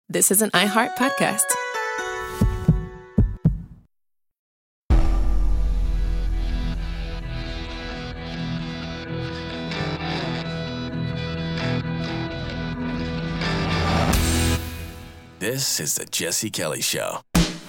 This is an iHeart podcast. This is the Jesse Kelly Show.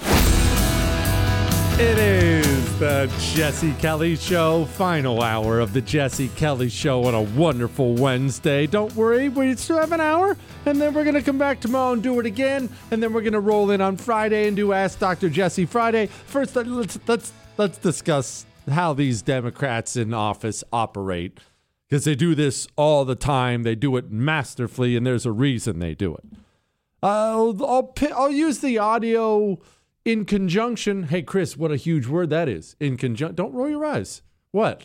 It is the Jesse Kelly Show, final hour of the Jesse Kelly Show on a wonderful Wednesday. Don't worry, we still have an hour, and then we're going to come back tomorrow and do it again, and then we're going to roll in on Friday and do Ask Dr. Jesse Friday. First, let's discuss how these Democrats in office operate, because they do this all the time. They do it masterfully, and there's a reason they do it. I'll use the audio in conjunction. Hey, Chris, what a huge word that is. In conjunction. Don't roll your eyes. What?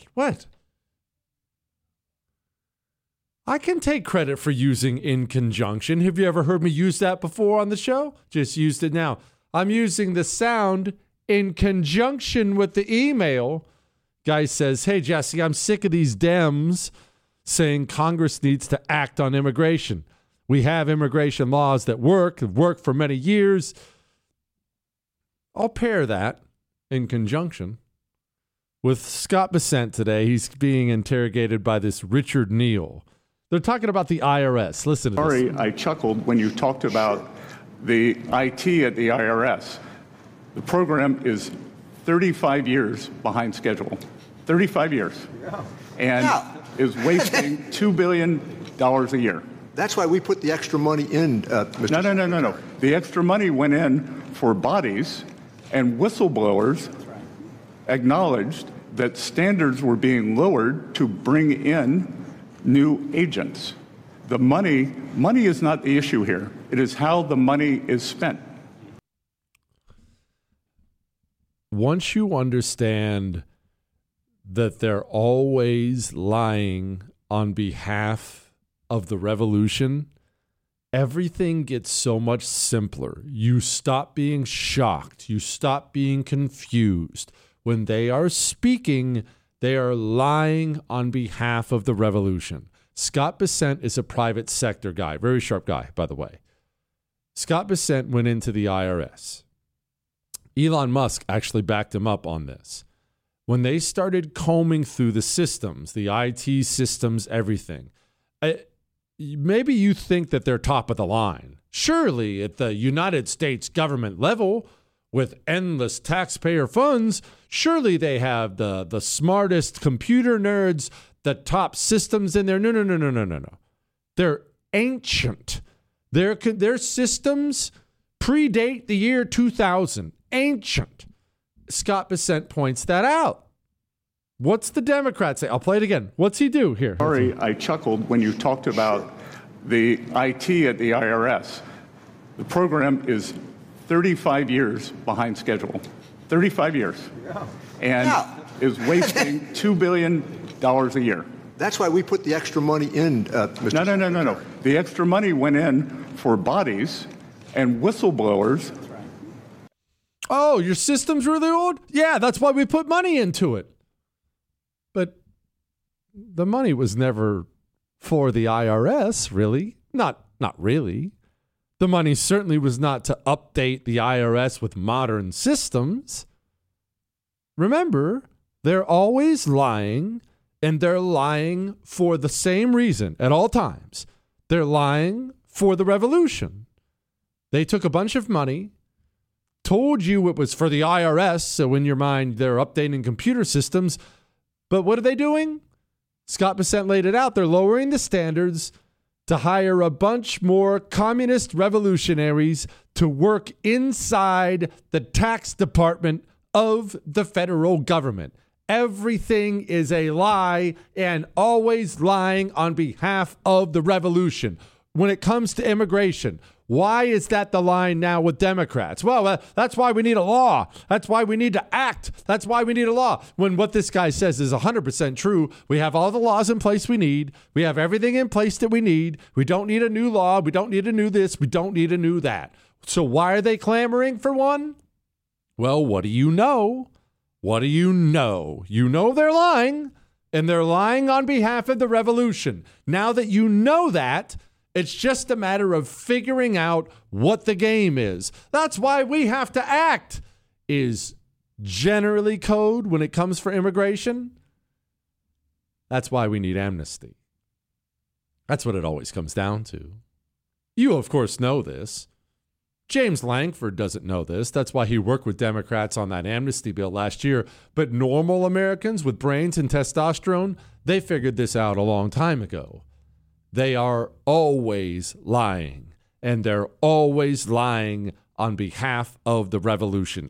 I can take credit for using in conjunction. Have you ever heard me use that before on the show? Just used it now. I'm using the sound in conjunction with the email. Guy says, hey, Jesse, I'm sick of these Dems saying Congress needs to act on immigration. We have immigration laws that have worked for many years. I'll pair that in conjunction with Scott Bessent today. He's being interrogated by this Richard Neal. They're talking about the IRS. Listen to this. Sorry, I chuckled when you talked about the IT at the IRS. The program is 35 years behind schedule. 35 years. Yeah. And is wasting $2 billion a year. That's why we put the extra money in, Mr. No. The extra money went in for bodies, and whistleblowers acknowledged that standards were being lowered to bring in new agents. The money is not the issue here. It is how the money is spent. Once you understand that they're always lying on behalf of the revolution, everything gets so much simpler. You stop being shocked. You stop being confused. When they are speaking, they are lying on behalf of the revolution. Scott Bessent is a private sector guy, very sharp guy, by the way. Scott Bessent went into the IRS. Elon Musk actually backed him up on this. When they started combing through the systems, the IT systems, everything, maybe you think that they're top of the line. Surely at the United States government level, with endless taxpayer funds, surely they have the smartest computer nerds, the top systems in there. No. They're ancient. Their systems predate the year 2000. Ancient. Scott Bessent points that out. What's the Democrat say? I'll play it again. What's he do here? Sorry, I chuckled when you talked about the IT at the IRS. The program is 35 years behind schedule. 35 years. Yeah. And is wasting $2 billion a year. That's why we put the extra money in, Mr. No. The extra money went in for bodies and whistleblowers. Oh, your system's really old? Yeah, that's why we put money into it. But the money was never for the IRS, really. Not really. The money certainly was not to update the IRS with modern systems. Remember, they're always lying, and they're lying for the same reason at all times. They're lying for the revolution. They took a bunch of money, told you it was for the IRS, so in your mind they're updating computer systems. But what are they doing? Scott Bessent laid it out. They're lowering the standards to hire a bunch more communist revolutionaries to work inside the tax department of the federal government. Everything is a lie and always lying on behalf of the revolution. When it comes to immigration, why is that the line now with Democrats? Well, that's why we need a law. That's why we need to act. That's why we need a law. When what this guy says is 100% true, we have all the laws in place we need. We have everything in place that we need. We don't need a new law. We don't need a new this. We don't need a new that. So why are they clamoring for one? Well, what do you know? What do you know? You know they're lying, and they're lying on behalf of the revolution. Now that you know that, It's just a matter of figuring out what the game is. That's why we have to act. Is generally code when it comes for immigration. That's why we need amnesty. That's what it always comes down to. You, of course, know this. James Langford doesn't know this. That's why he worked with Democrats on that amnesty bill last year. But normal Americans with brains and testosterone, they figured this out a long time ago. They are always lying, and they're always lying on behalf of the revolution,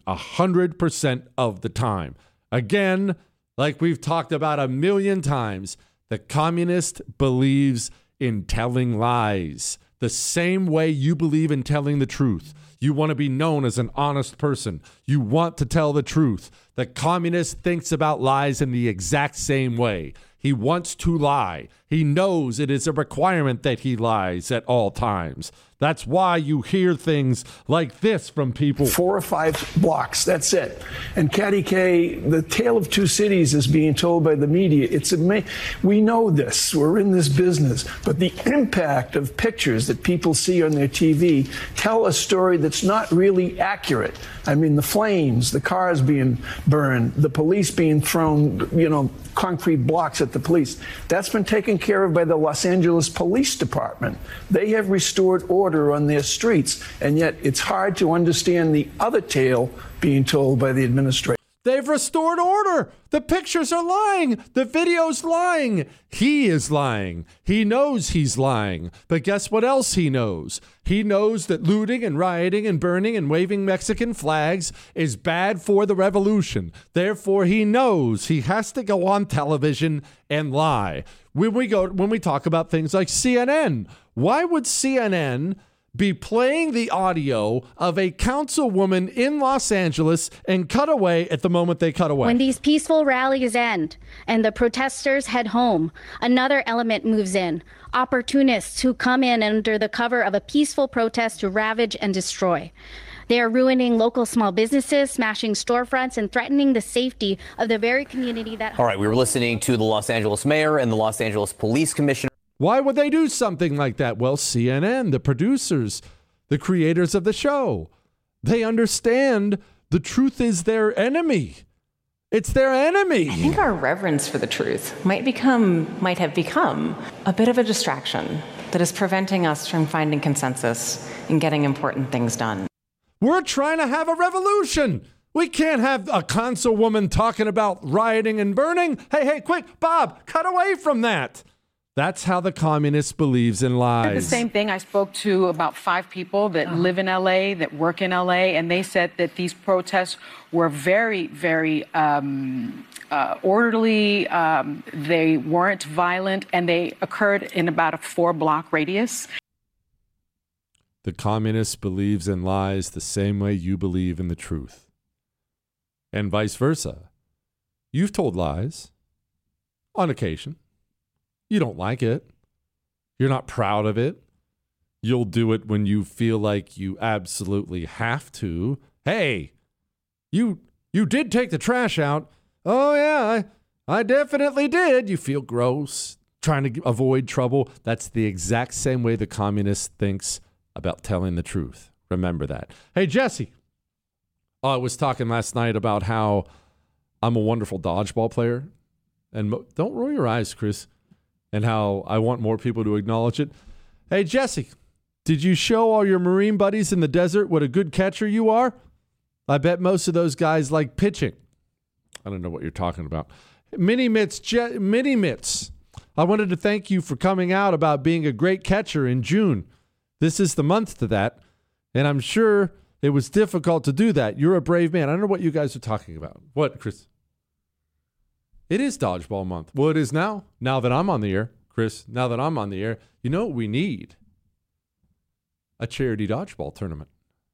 100% of the time. Again, like we've talked about a million times, the communist believes in telling lies the same way you believe in telling the truth. You want to be known as an honest person. You want to tell the truth. The communist thinks about lies in the exact same way. He wants to lie. He knows it is a requirement that he lies at all times. That's why you hear things like this from people. 4 or 5 blocks, that's it. And Caddy K, the tale of two cities is being told by the media. It's amazing. We know this. We're in this business. But the impact of pictures that people see on their TV tell a story that's not really accurate. I mean, the flames, the cars being burned, the police being thrown, concrete blocks at the police. That's been taken care of by the Los Angeles Police Department. They have restored order on their streets, and yet it's hard to understand the other tale being told by the administration. They've restored order. The pictures are lying. The video's lying. He is lying. He knows he's lying. But guess what else he knows? He knows that looting and rioting and burning and waving Mexican flags is bad for the revolution. Therefore, he knows he has to go on television and lie. When we talk about things like CNN, why would CNN be playing the audio of a councilwoman in Los Angeles and cut away at the moment they cut away? When these peaceful rallies end and the protesters head home, another element moves in. Opportunists who come in under the cover of a peaceful protest to ravage and destroy. They are ruining local small businesses, smashing storefronts, and threatening the safety of the very community that... All right, we were listening to the Los Angeles mayor and the Los Angeles police commissioner. Why would they do something like that? Well, CNN, the producers, the creators of the show, they understand the truth is their enemy. It's their enemy. I think our reverence for the truth might have become a bit of a distraction that is preventing us from finding consensus and getting important things done. We're trying to have a revolution. We can't have a councilwoman talking about rioting and burning. Hey, quick, Bob, cut away from that. That's how the communist believes in lies. The same thing. I spoke to about 5 people that live in L.A., that work in L.A., and they said that these protests were very, very orderly. They weren't violent, and they occurred in about a 4-block radius. The communist believes in lies the same way you believe in the truth. And vice versa. You've told lies on occasion. You don't like it. You're not proud of it. You'll do it when you feel like you absolutely have to. Hey, you did take the trash out. Oh, yeah, I definitely did. You feel gross, trying to avoid trouble. That's the exact same way the communist thinks about telling the truth. Remember that. Hey, Jesse. I was talking last night about how I'm a wonderful dodgeball player. And don't roll your eyes, Chris. And how I want more people to acknowledge it. Hey, Jesse, did you show all your Marine buddies in the desert what a good catcher you are? I bet most of those guys like pitching. I don't know what you're talking about. Mini Mitts, I wanted to thank you for coming out about being a great catcher in June. This is the month to that, and I'm sure it was difficult to do that. You're a brave man. I don't know what you guys are talking about. What, Chris? It is dodgeball month. Well, it is now. Now that I'm on the air, Chris, now that I'm on the air, you know what we need? A charity dodgeball tournament.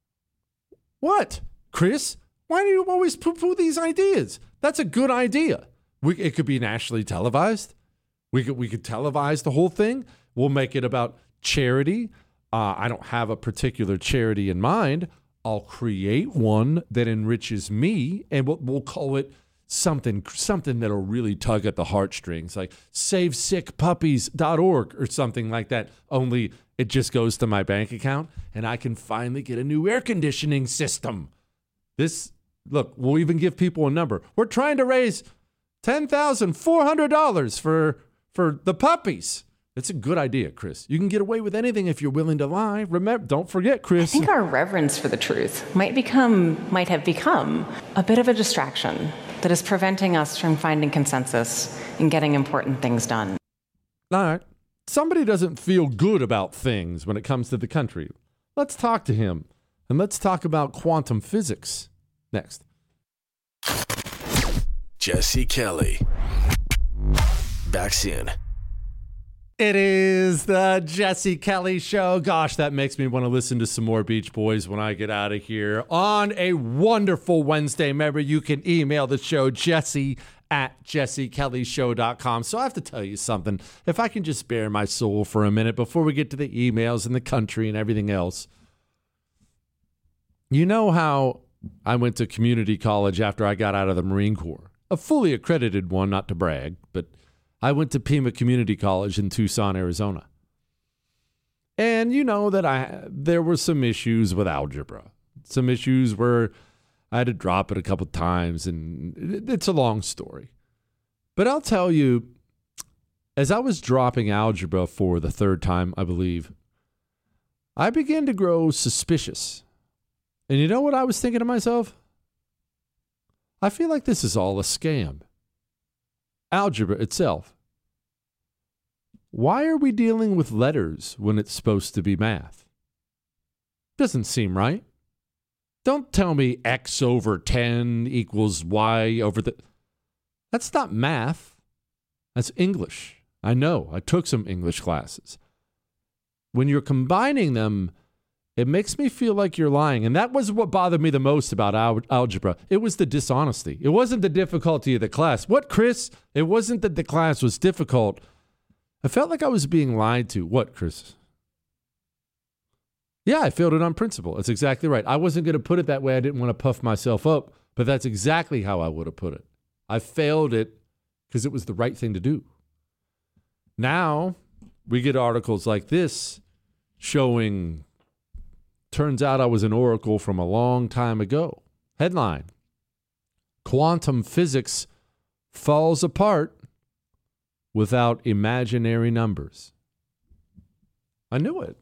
What? Chris, why do you always poo-poo these ideas? That's a good idea. It could be nationally televised. We could televise the whole thing. We'll make it about charity. I don't have a particular charity in mind. I'll create one that enriches me, and we'll call it something that'll really tug at the heartstrings, like SaveSickPuppies.org or something like that, only it just goes to my bank account and I can finally get a new air conditioning system. Look, we'll even give people a number. We're trying to raise $10,400 for the puppies. It's a good idea, Chris. You can get away with anything if you're willing to lie. Remember, don't forget, Chris. I think our reverence for the truth might have become a bit of a distraction that is preventing us from finding consensus and getting important things done. All right. Somebody doesn't feel good about things when it comes to the country. Let's talk to him, and let's talk about quantum physics next. Jesse Kelly. Back soon. It is the Jesse Kelly Show. Gosh, that makes me want to listen to some more Beach Boys when I get out of here on a wonderful Wednesday. Remember, you can email the show, jesse@jessekellyshow.com. So I have to tell you something. If I can just spare my soul for a minute before we get to the emails and the country and everything else. You know how I went to community college after I got out of the Marine Corps? A fully accredited one, not to brag, but I went to Pima Community College in Tucson, Arizona. And you know that there were some issues with algebra. Some issues where I had to drop it a couple times, and it's a long story. But I'll tell you, as I was dropping algebra for the third time, I believe, I began to grow suspicious. And you know what I was thinking to myself? I feel like this is all a scam. Algebra itself. Why are we dealing with letters when it's supposed to be math? Doesn't seem right. Don't tell me x over 10 equals y over the... That's not math. That's English. I know. I took some English classes. When you're combining them, it makes me feel like you're lying. And that was what bothered me the most about algebra. It was the dishonesty. It wasn't the difficulty of the class. What, Chris? It wasn't that the class was difficult. I felt like I was being lied to. What, Chris? Yeah, I failed it on principle. That's exactly right. I wasn't going to put it that way. I didn't want to puff myself up, but that's exactly how I would have put it. I failed it because it was the right thing to do. Now, we get articles like this showing... Turns out I was an oracle from a long time ago. Headline: Quantum physics falls apart without imaginary numbers. I knew it.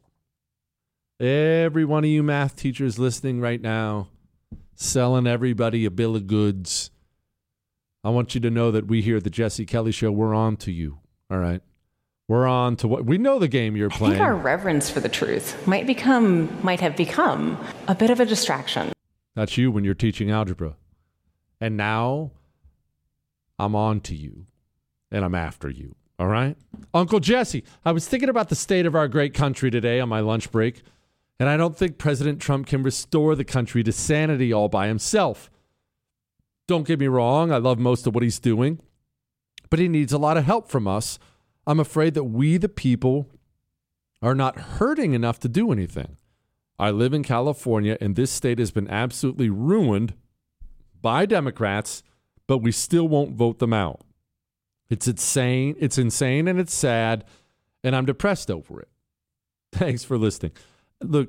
Every one of you math teachers listening right now, selling everybody a bill of goods. I want you to know that we here at the Jesse Kelly Show, we're on to you. All right. We're on to what we know the game you're playing. I think our reverence for the truth might have become a bit of a distraction. That's you when you're teaching algebra. And now I'm on to you and I'm after you. All right? Uncle Jesse, I was thinking about the state of our great country today on my lunch break, and I don't think President Trump can restore the country to sanity all by himself. Don't get me wrong, I love most of what he's doing, but he needs a lot of help from us. I'm afraid that we, the people, are not hurting enough to do anything. I live in California, and this state has been absolutely ruined by Democrats, but we still won't vote them out. It's insane, and it's sad, and I'm depressed over it. Thanks for listening. Look,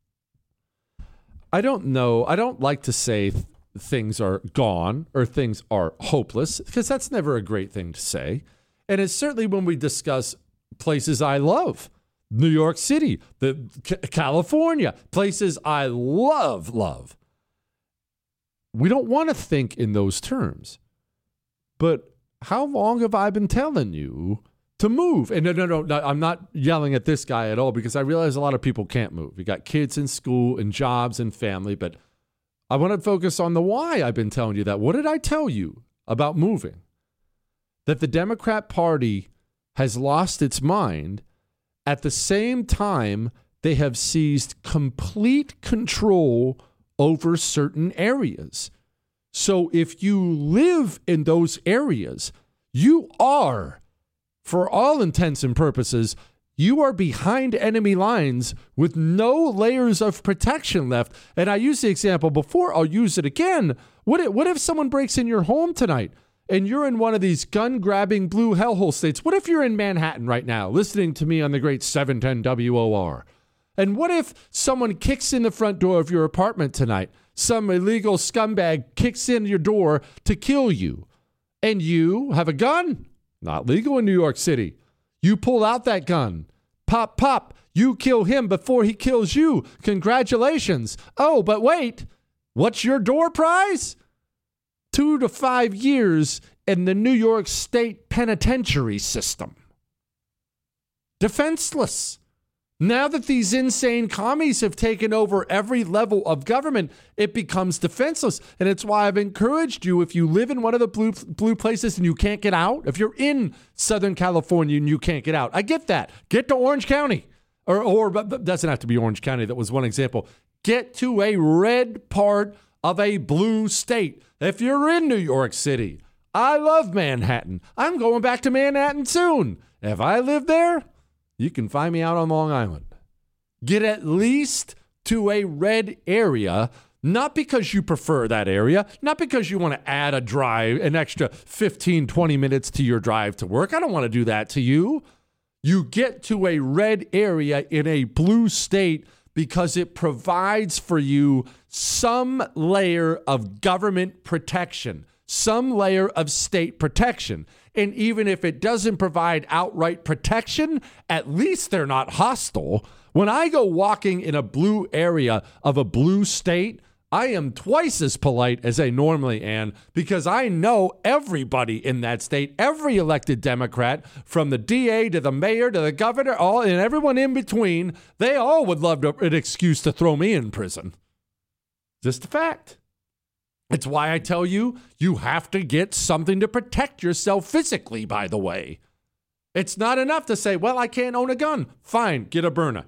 I don't know. I don't like to say things are gone or things are hopeless, because that's never a great thing to say. And it's certainly when we discuss places I love, New York City, California, places I love. We don't want to think in those terms. But how long have I been telling you to move? And no, I'm not yelling at this guy at all, because I realize a lot of people can't move. You got kids in school and jobs and family, but I want to focus on the why I've been telling you that. What did I tell you about moving? That the Democrat Party has lost its mind. At the same time, they have seized complete control over certain areas. So if you live in those areas, you are, for all intents and purposes, you are behind enemy lines with no layers of protection left. And I used the example before. I'll use it again. What if someone breaks in your home tonight and you're in one of these gun-grabbing blue hellhole states? What if you're in Manhattan right now listening to me on the great 710 WOR? And what if someone kicks in the front door of your apartment tonight? Some illegal scumbag kicks in your door to kill you. And you have a gun? Not legal in New York City. You pull out that gun. Pop, pop. You kill him before he kills you. Congratulations. Oh, but wait. What's your door prize? 2 to 5 years in the New York State penitentiary system. Defenseless. Now that these insane commies have taken over every level of government, it becomes defenseless. And it's why I've encouraged you, if you live in one of the blue places and you can't get out, if you're in Southern California and you can't get out, I get that. Get to Orange County. Or doesn't have to be Orange County. That was one example. Get to a red part of a blue state. If you're in New York City, I love Manhattan. I'm going back to Manhattan soon. If I live there, you can find me out on Long Island. Get at least to a red area, not because you prefer that area, not because you want to add an extra 15, 20 minutes to your drive to work. I don't want to do that to you. You get to a red area in a blue state because it provides for you some layer of government protection, some layer of state protection. And even if it doesn't provide outright protection, at least they're not hostile. When I go walking in a blue area of a blue state, I am twice as polite as I normally am because I know everybody in that state, every elected Democrat, from the DA to the mayor to the governor, all and everyone in between, they all would love an excuse to throw me in prison. Just a fact. It's why I tell you, you have to get something to protect yourself physically, by the way. It's not enough to say, well, I can't own a gun. Fine, get a Byrna.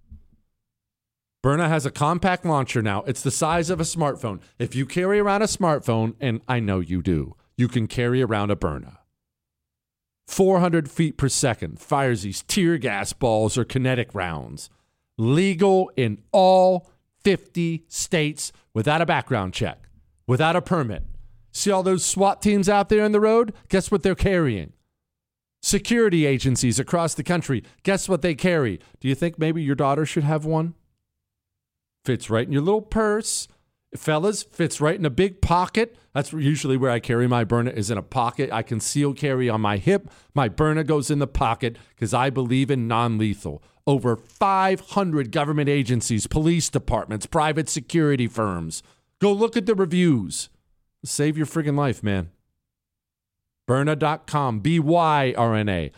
Byrna has a compact launcher now. It's the size of a smartphone. If you carry around a smartphone, and I know you do, you can carry around a Byrna. 400 feet per second, fires these tear gas balls or kinetic rounds. Legal in all 50 states without a background check. Without a permit. See all those SWAT teams out there on the road? Guess what they're carrying? Security agencies across the country. Guess what they carry? Do you think maybe your daughter should have one? Fits right in your little purse. Fellas, fits right in a big pocket. That's usually where I carry my Byrna, is in a pocket. I conceal carry on my hip. My Byrna goes in the pocket because I believe in non-lethal. Over 500 government agencies, police departments, private security firms. Go look at the reviews. Save your friggin' life, man. Byrna.com, B-Y-R-N-A.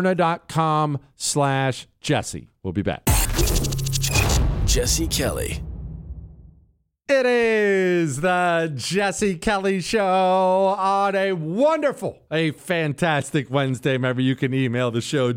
Byrna.com/Jesse. We'll be back. Jesse Kelly. It is the Jesse Kelly Show on a fantastic Wednesday. Remember, you can email the show,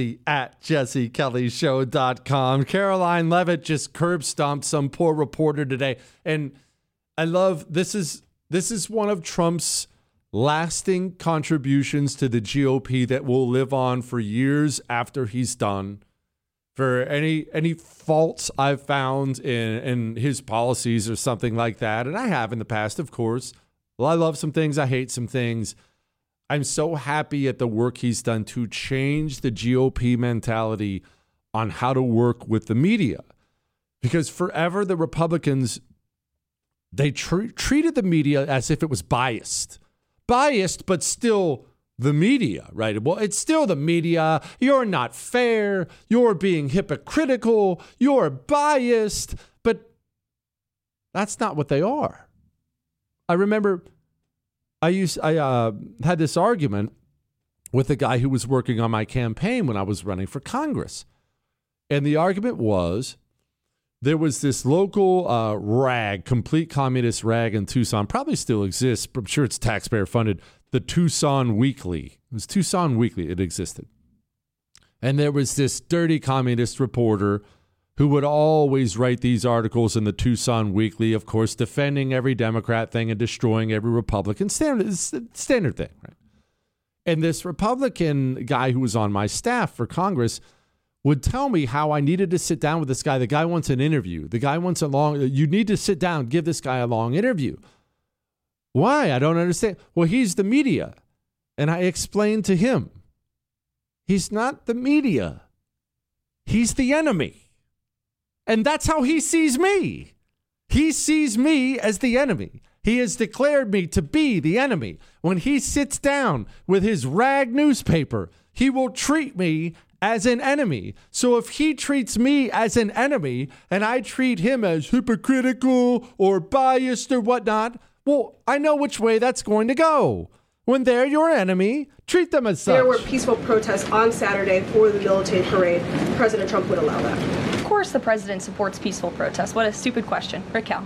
jesse@jessekellyshow.com. Caroline Levitt just curb stomped some poor reporter today. And I love, this is one of Trump's lasting contributions to the GOP that will live on for years after he's done. For any faults I've found in his policies or something like that, and I have in the past, of course. Well, I love some things, I hate some things. I'm so happy at the work he's done to change the GOP mentality on how to work with the media. Because forever the Republicans, they treated the media as if it was biased. Biased, but still the media, right? Well, it's still the media. You're not fair. You're being hypocritical. You're biased. But that's not what they are. I remember I had this argument with a guy who was working on my campaign when I was running for Congress. And the argument was, there was this local rag, complete communist rag in Tucson, probably still exists, but I'm sure it's taxpayer funded, the Tucson Weekly. It was Tucson Weekly. It existed. And there was this dirty communist reporter who would always write these articles in the Tucson Weekly, of course, defending every Democrat thing and destroying every Republican. Standard thing, right? And this Republican guy who was on my staff for Congress would tell me how I needed to sit down with this guy. The guy wants an interview. The guy wants you need to sit down, give this guy a long interview. Why? I don't understand. Well, he's the media. And I explained to him, he's not the media. He's the enemy. And that's how he sees me. He sees me as the enemy. He has declared me to be the enemy. When he sits down with his rag newspaper, he will treat me as an enemy. So if he treats me as an enemy and I treat him as hypocritical or biased or whatnot, well, I know which way that's going to go. When they're your enemy, treat them as such. There were peaceful protests on Saturday for the militant parade. President Trump would allow that. Of course the president supports peaceful protests. What a stupid question. Raquel.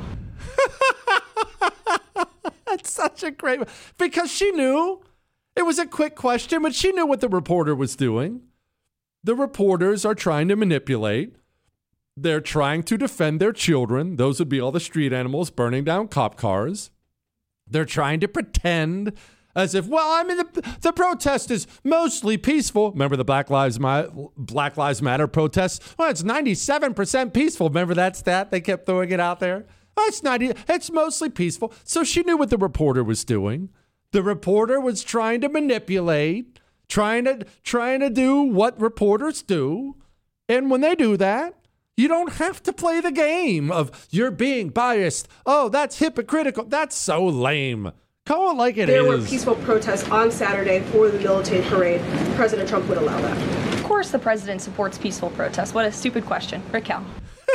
That's such a great... Because she knew. It was a quick question, but she knew what the reporter was doing. The reporters are trying to manipulate. They're trying to defend their children. Those would be all the street animals burning down cop cars. They're trying to pretend as if, well, I mean, the protest is mostly peaceful. Remember the Black Lives Matter protests? Well, it's 97% peaceful. Remember that stat? They kept throwing it out there. Oh, it's mostly peaceful. So she knew what the reporter was doing. The reporter was trying to manipulate, trying to do what reporters do. And when they do that, you don't have to play the game of you're being biased. Oh, that's hypocritical. That's so lame. Call it like it is. There were peaceful protests on Saturday for the militant parade. President Trump would allow that. Of course the president supports peaceful protests. What a stupid question. Raquel.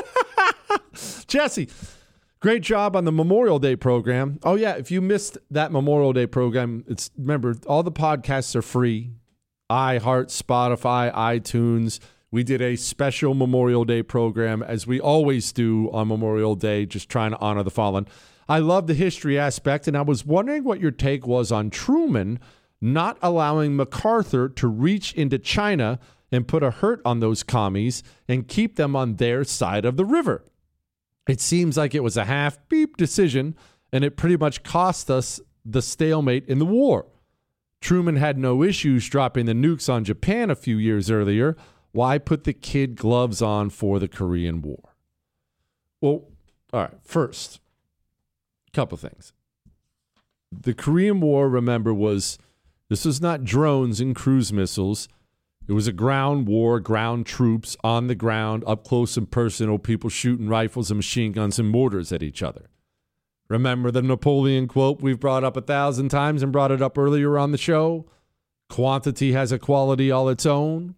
Jesse, great job on the Memorial Day program. Oh, yeah, if you missed that Memorial Day program, remember, all the podcasts are free. iHeart, Spotify, iTunes. We did a special Memorial Day program, as we always do on Memorial Day, just trying to honor the fallen. I love the history aspect, and I was wondering what your take was on Truman not allowing MacArthur to reach into China and put a hurt on those commies and keep them on their side of the river. It seems like it was a half-beep decision, and it pretty much cost us the stalemate in the war. Truman had no issues dropping the nukes on Japan a few years earlier. Why put the kid gloves on for the Korean War? Well, all right, first, couple things. The Korean War, remember, this was not drones and cruise missiles. It was a ground war, ground troops on the ground, up close and personal, people shooting rifles and machine guns and mortars at each other. Remember the Napoleon quote we've brought up 1,000 times and brought it up earlier on the show? Quantity has a quality all its own.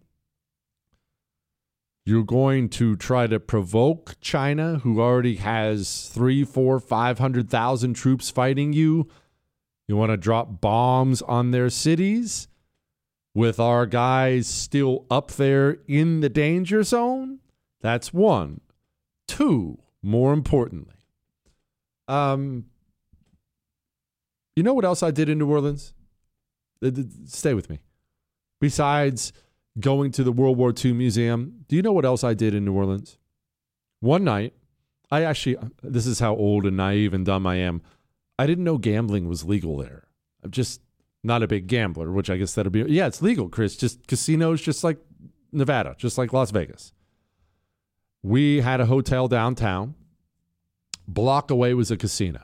You're going to try to provoke China, who already has 300,000, 400,000, 500,000 troops fighting you. You want to drop bombs on their cities with our guys still up there in the danger zone? That's one. Two, more importantly, you know what else I did in New Orleans? Stay with me. Besides going to the World War II Museum, do you know what else I did in New Orleans? One night, this is how old and naive and dumb I am. I didn't know gambling was legal there. I'm just not a big gambler, which I guess that'll be, yeah, it's legal, Chris. Just casinos, just like Nevada, just like Las Vegas. We had a hotel downtown. Block away was a casino.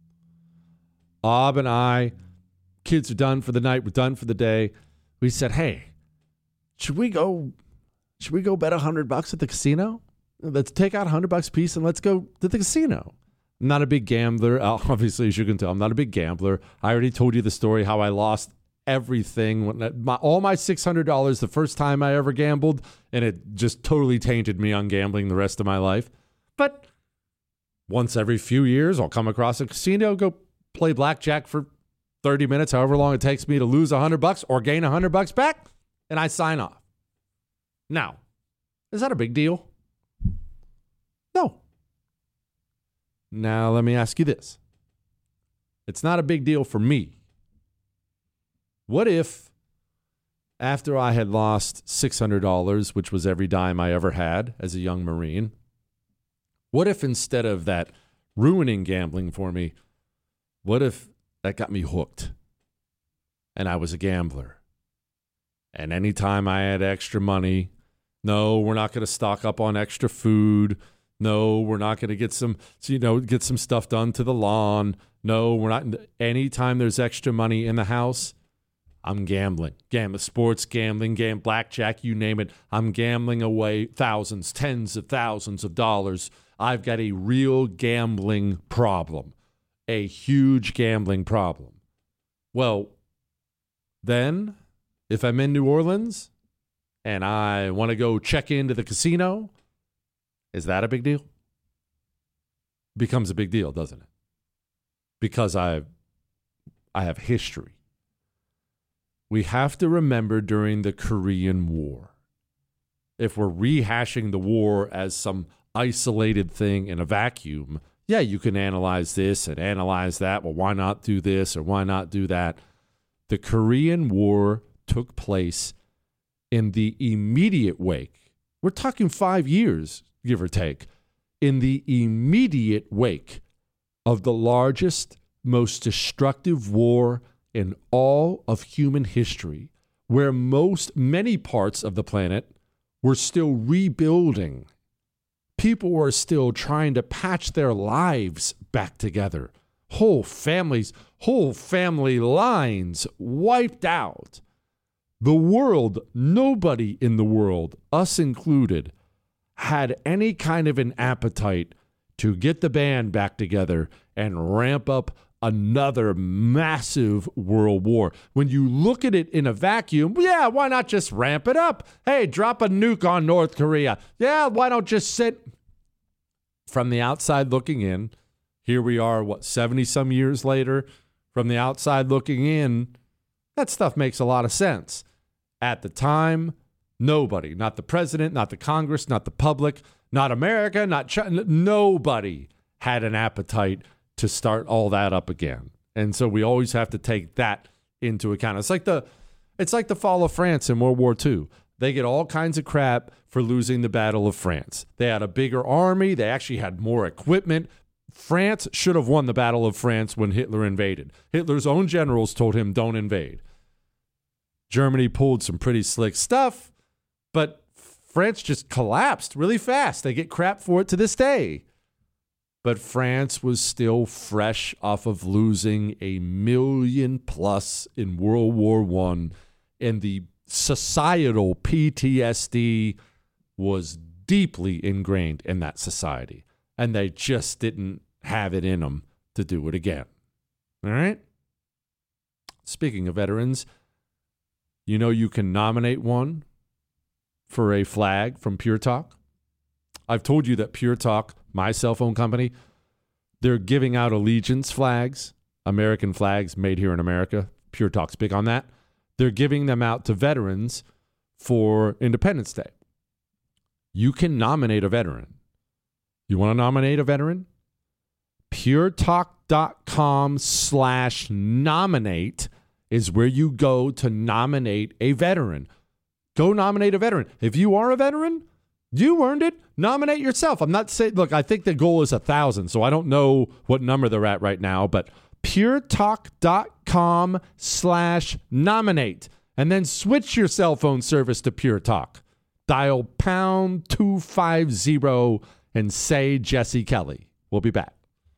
Ob and I, kids are done for the night, we're done for the day. We said, hey, should we go bet $100 at the casino? Let's take out $100 a piece and let's go to the casino. I'm not a big gambler. Obviously, as you can tell, I'm not a big gambler. I already told you the story how I lost everything. All my $600 the first time I ever gambled, and it just totally tainted me on gambling the rest of my life. But once every few years, I'll come across a casino, go play blackjack for 30 minutes, however long it takes me to lose $100 or gain $100 back, and I sign off. Now, is that a big deal? No. Now, let me ask you this. It's not a big deal for me. What if, after I had lost $600, which was every dime I ever had as a young Marine, what if instead of that ruining gambling for me, what if that got me hooked and I was a gambler? And anytime I had extra money, No, we're not going to stock up on extra food. No, we're not going to get some stuff done to the lawn. No, we're not. Anytime there's extra money in the house, I'm gambling. Sports gambling, blackjack, you name it. I'm gambling away thousands, tens of thousands of dollars. I've got a real gambling problem, a huge gambling problem. Well, then, if I'm in New Orleans and I want to go check into the casino, is that a big deal? Becomes a big deal, doesn't it? Because I have history. We have to remember during the Korean War, if we're rehashing the war as some isolated thing in a vacuum, yeah, you can analyze this and analyze that. Well, why not do this or why not do that? The Korean War took place in the immediate wake. We're talking 5 years, give or take, in the immediate wake of the largest, most destructive war in all of human history, where many parts of the planet were still rebuilding. People were still trying to patch their lives back together. Whole families, whole family lines wiped out. The world, nobody in the world, us included, had any kind of an appetite to get the band back together and ramp up another massive world war. When you look at it in a vacuum, yeah, why not just ramp it up? Hey, drop a nuke on North Korea. Yeah, why don't just sit? From the outside looking in, here we are, 70-some years later, from the outside looking in, that stuff makes a lot of sense. At the time, nobody, not the president, not the Congress, not the public, not America, not China, nobody had an appetite to start all that up again. And so we always have to take that into account. It's like the fall of France in World War II. They get all kinds of crap for losing the Battle of France. They had a bigger army. They actually had more equipment. France should have won the Battle of France when Hitler invaded. Hitler's own generals told him, don't invade. Germany pulled some pretty slick stuff, but France just collapsed really fast. They get crap for it to this day. But France was still fresh off of losing 1 million plus in World War I, and the societal PTSD was deeply ingrained in that society, and they just didn't have it in them to do it again. All right? Speaking of veterans, you know you can nominate one for a flag from Pure Talk. I've told you that Pure Talk, my cell phone company, they're giving out allegiance flags, American flags made here in America. Pure Talk's big on that. They're giving them out to veterans for Independence Day. You can nominate a veteran. You want to nominate a veteran? puretalk.com/nominate is where you go to nominate a veteran. Go nominate a veteran. If you are a veteran, you earned it. Nominate yourself. I'm not saying, look, I think the goal is 1,000, so I don't know what number they're at right now, but puretalk.com/nominate, and then switch your cell phone service to Pure Talk. Dial #250 and say Jesse Kelly. We'll be back.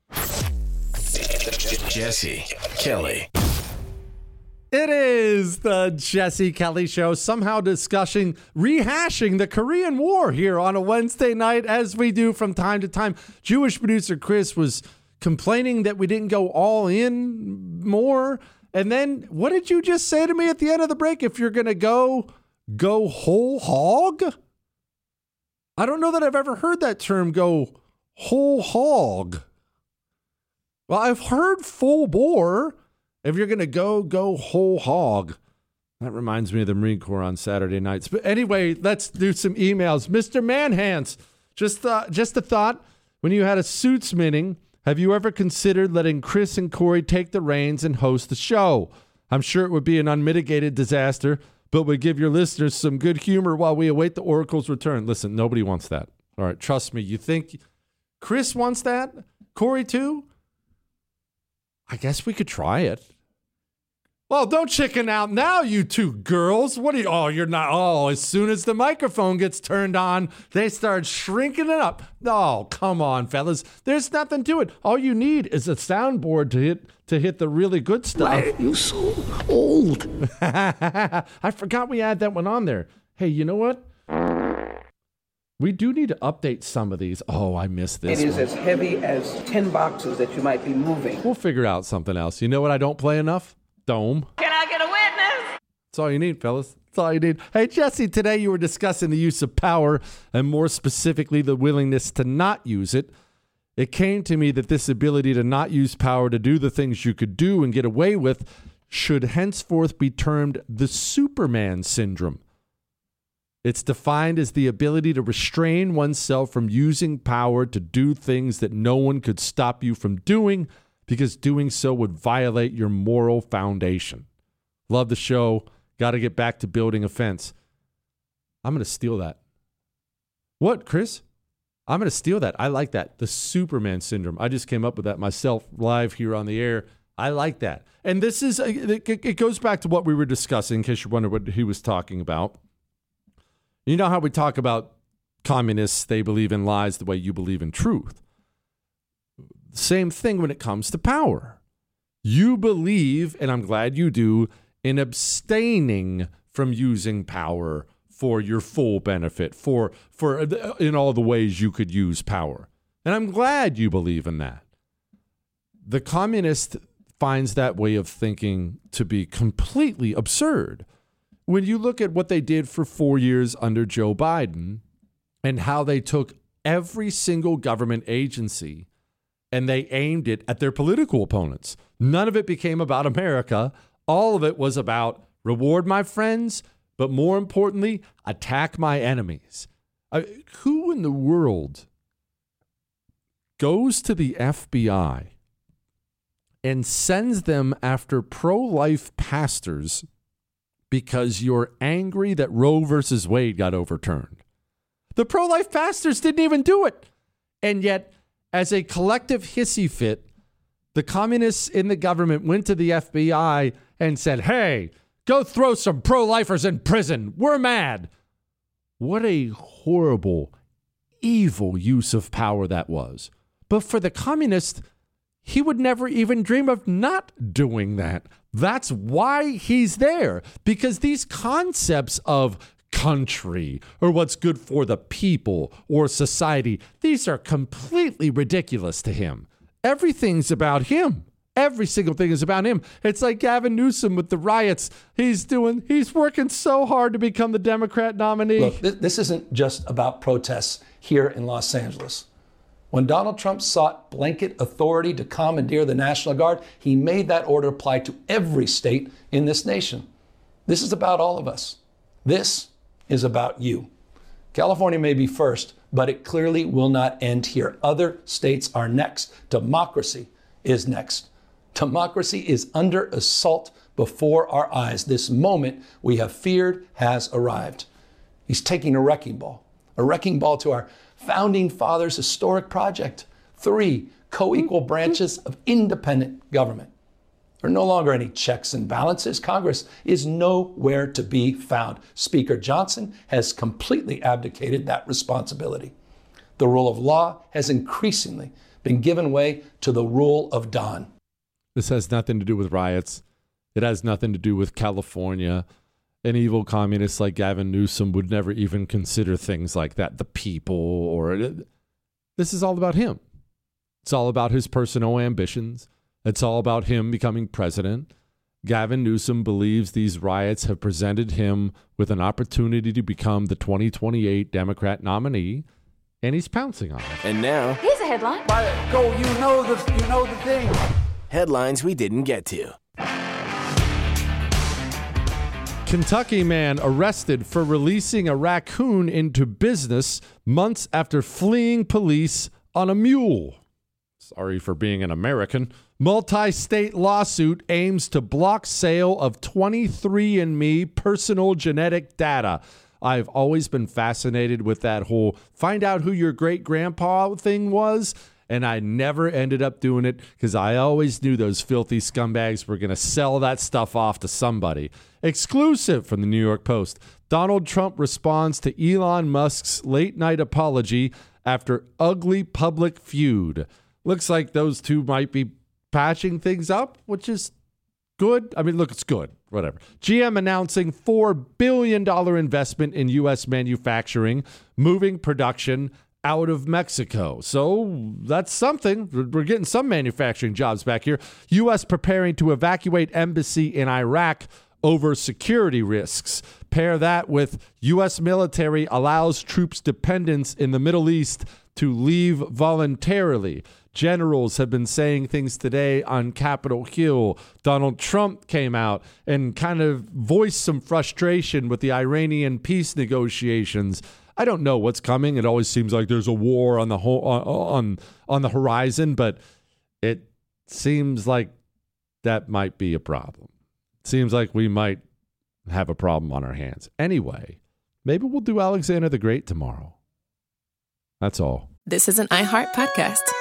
Jesse Kelly. It is the Jesse Kelly Show, somehow rehashing the Korean War here on a Wednesday night, as we do from time to time. Jewish producer Chris was complaining that we didn't go all in more. And then what did you just say to me at the end of the break? If you're going to go whole hog? I don't know that I've ever heard that term, go whole hog. Well, I've heard full bore. If you're going to go whole hog. That reminds me of the Marine Corps on Saturday nights. But anyway, let's do some emails. Mr. Manhans, just a thought. When you had a Suits meeting, have you ever considered letting Chris and Corey take the reins and host the show? I'm sure it would be an unmitigated disaster, but would give your listeners some good humor while we await the Oracle's return. Listen, nobody wants that. All right, trust me. You think Chris wants that? Corey too? I guess we could try it. Well, don't chicken out now, you two girls. What are you? Oh, you're not. Oh, as soon as the microphone gets turned on, they start shrinking it up. Oh, come on, fellas. There's nothing to it. All you need is a soundboard to hit the really good stuff. Why are you so old? I forgot we had that one on there. Hey, you know what? We do need to update some of these. Oh, I missed this It is one. as heavy as 10 boxes that you might be moving. We'll figure out something else. You know what I don't play enough? Dome. Can I get a witness? That's all you need, fellas. That's all you need. Hey, Jesse, today you were discussing the use of power and more specifically the willingness to not use it. It came to me that this ability to not use power to do the things you could do and get away with should henceforth be termed the Superman syndrome. It's defined as the ability to restrain oneself from using power to do things that no one could stop you from doing because doing so would violate your moral foundation. Love the show. Got to get back to building a fence. I'm going to steal that. What, Chris? I'm going to steal that. I like that. The Superman syndrome. I just came up with that myself live here on the air. I like that. And this is, it goes back to what we were discussing, in case you wonder what he was talking about. You know how we talk about communists, they believe in lies the way you believe in truth. Same thing when it comes to power. You believe, and I'm glad you do, in abstaining from using power for your full benefit, for in all the ways you could use power. And I'm glad you believe in that. The communist finds that way of thinking to be completely absurd. When you look at what they did for 4 years under Joe Biden and how they took every single government agency and they aimed it at their political opponents. None of it became about America. All of it was about reward my friends, but more importantly, attack my enemies. Who in the world goes to the FBI and sends them after pro-life pastors because you're angry that Roe versus Wade got overturned? The pro-life pastors didn't even do it. And yet, as a collective hissy fit, the communists in the government went to the FBI and said, hey, go throw some pro-lifers in prison. We're mad. What a horrible, evil use of power that was. But for the communist, he would never even dream of not doing that. That's why he's there. Because these concepts of country or what's good for the people or society, these are completely ridiculous to him. Everything's about him. Every single thing is about him. It's like Gavin Newsom with the riots. He's working so hard to become the Democrat nominee. Look, this isn't just about protests here in Los Angeles. When Donald Trump sought blanket authority to commandeer the National Guard, he made that order apply to every state in this nation. This is about all of us. This is about you. California may be first, but it clearly will not end here. Other states are next. Democracy is next. Democracy is under assault before our eyes. This moment we have feared has arrived. He's taking a wrecking ball to our founding fathers' historic project. 3 co-equal branches of independent government. There are no longer any checks and balances. Congress is nowhere to be found. Speaker Johnson has completely abdicated that responsibility. The rule of law has increasingly been given way to the rule of Don. This has nothing to do with riots. It has nothing to do with California. An evil communist like Gavin Newsom would never even consider things like that. The people or... This is all about him. It's all about his personal ambitions. It's all about him becoming president. Gavin Newsom believes these riots have presented him with an opportunity to become the 2028 Democrat nominee, and he's pouncing on it. And now, Here's a headline. Go, you know the thing. headlines we didn't get to. Kentucky man arrested for releasing a raccoon into business months after fleeing police on a mule. Sorry for being an American. Multi-state lawsuit aims to block sale of 23andMe personal genetic data. I've always been fascinated with that whole find out who your great-grandpa thing was and I never ended up doing it because I always knew those filthy scumbags were going to sell that stuff off to somebody. Exclusive from the New York Post. Donald Trump responds to Elon Musk's late-night apology after ugly public feud. Looks like those two might be patching things up, which is good. I mean, look, it's good. Whatever. GM announcing $4 billion investment in U.S. manufacturing, moving production out of Mexico. So that's something. We're getting some manufacturing jobs back here. U.S. preparing to evacuate embassy in Iraq over security risks. Pair that with U.S. military allows troops dependents in the Middle East to leave voluntarily. Generals have been saying things today on Capitol Hill. Donald Trump came out and kind of voiced some frustration with the Iranian peace negotiations. I don't know what's coming. It always seems like there's a war on the on the horizon, but it seems like that might be a problem. It seems like we might have a problem on our hands. Anyway, maybe we'll do Alexander the Great tomorrow. That's all. This is an iHeart podcast.